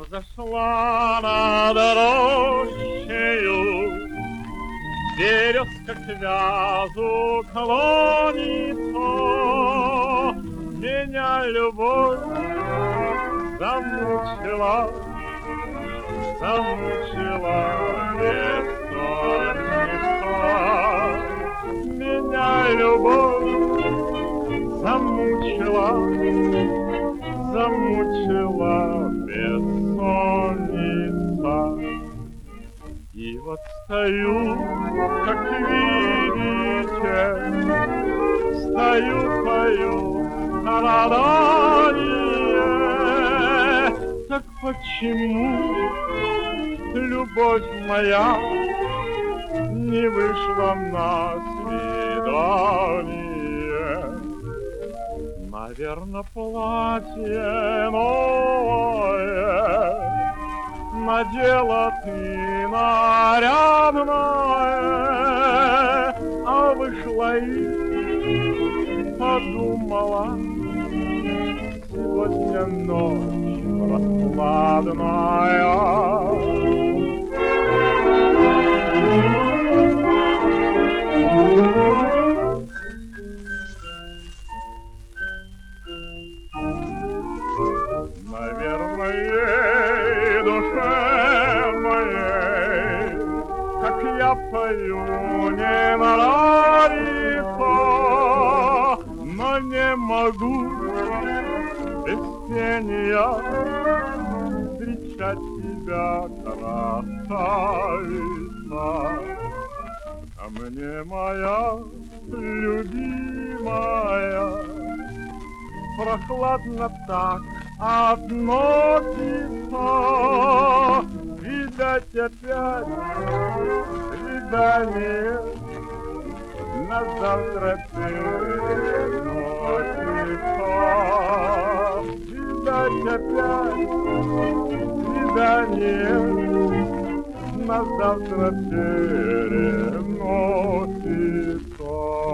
Зашла над рощею, березка к вязу клонится. Меня любовь замучила, замучила бессонница. Меня любовь замучила, замучила бессонница. И вот стою, как видите, стою, пою страдание. Так почему любовь моя не вышла на свидание? Наверно, платье новое надела ты нарядное, а вышла и подумала, сегодня ночь прохладная. Наверное, душе моей, как я пою, не нравится, но не могу без пения встречать тебя, красавица. А мне моя любимая прохладно так относится. Видать, опять свидание на завтра переносится. Видать, опять свидание на завтра переносится.